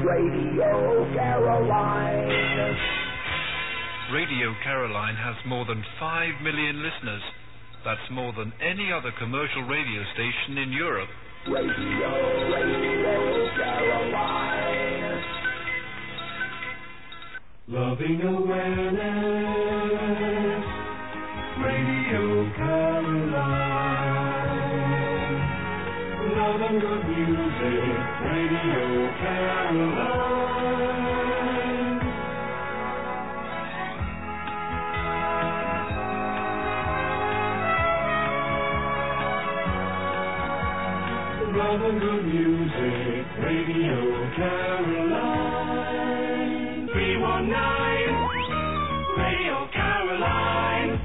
Radio Caroline. Radio Caroline has more than 5 million listeners. That's more than any other commercial radio station in Europe. Radio Caroline. Loving awareness. Radio Caroline. Love and good music. Radio Caroline. Love and good music, Radio Caroline. 319